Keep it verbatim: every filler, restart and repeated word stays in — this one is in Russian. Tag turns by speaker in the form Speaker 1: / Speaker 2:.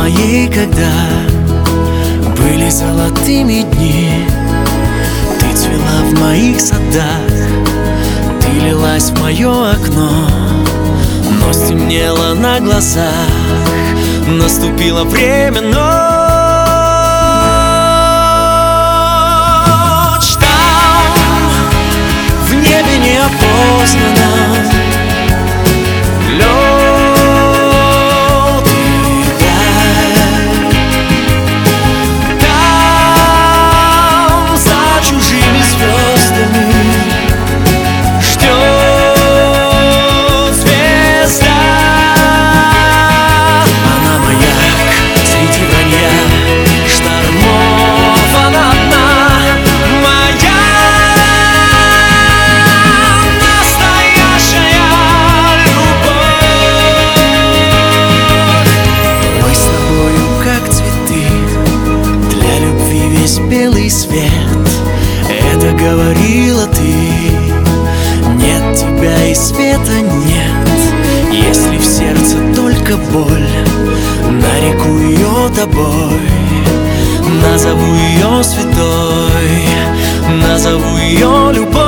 Speaker 1: моей, когда были золотыми дни. Ты цвела в моих садах, ты лилась в мое окно, но стемнело на глазах. Наступило время ночь. Там в небе неопознанно лед и даль. Там за чужими звездами ждет звезда. Она маяк среди вранья штормов, она одна моя настоящая любовь. Мы с тобою как цветы, для любви весь белый свет. Это говорила ты. Нет тебя и света нет. Если в сердце только боль, нареку ее тобой. Назову ее святой, назову ее любовь.